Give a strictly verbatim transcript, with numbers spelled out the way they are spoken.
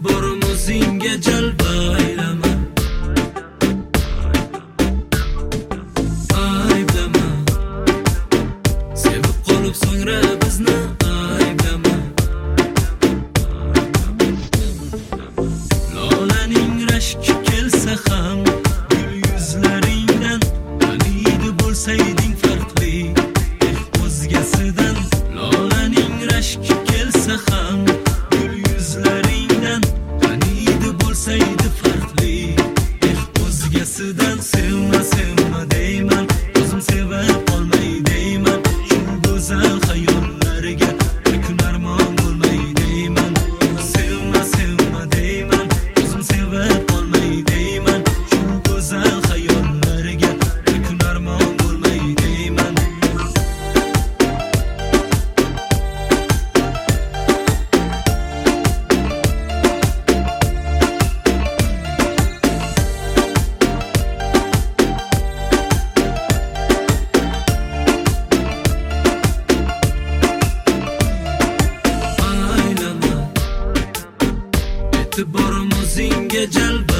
e'tiborim o'zingga jalb aylama, ayblama, sevib qolib so'ngra bizni ayblama. Lolaning rashki kelsa ham gul yuzlaringdan taniydi bo'lsayding farqli o'zgasidan. Lolaning rashki kelsa ham gul yuzlaringdan taniydi bo'lsaydi farqli o'zgasidan. Sevma sevma deyman, o'zim sevib qolmay deyman, shu go'zal xayollarga bir kun armon bo'lmay deyman. Sevma sevma deyman, o'zim sevib qolmay deyman, shu go'zal xayollarga bir kun armon bo'lmay deyman. Aylama, e'tiborim o'zingga jalb